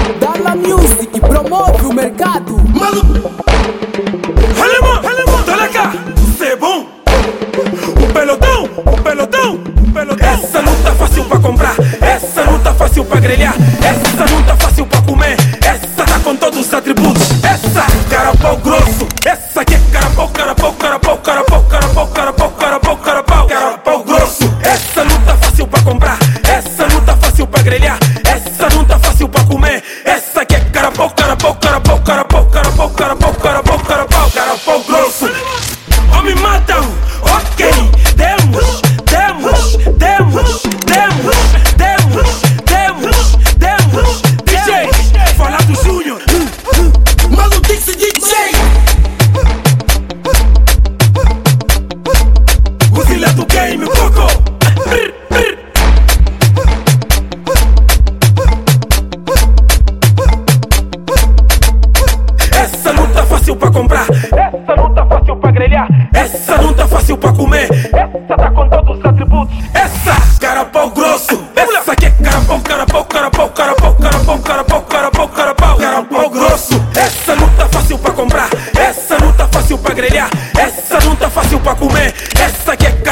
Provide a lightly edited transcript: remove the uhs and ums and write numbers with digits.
Dala Music promove o mercado. Alemão, dá cá, cê bom. O pelotão. Essa não tá fácil pra comprar, essa não tá fácil pra grelhar, essa não tá fácil pra comer, essa tá com todos os atributos. Essa, carapau grosso, essa aqui é carapau grosso. Essa não tá fácil pra comprar, essa não tá fácil pra grelhar, essa não tá fácil pra comer, essa aqui é carapau grosso. Homem matam, ok, demos. DJ, fala do Júnior. Maluquice DJ. Cozinha do game, coco. Essa não tá fácil pra comprar, essa não tá fácil pra grelhar, essa não tá fácil pra comer, essa tá com todos os atributos. Essa, carapau grosso, essa aqui é carapau grosso. Essa não tá fácil pra comprar, essa não tá fácil pra grelhar, essa não tá fácil pra comer, essa aqui é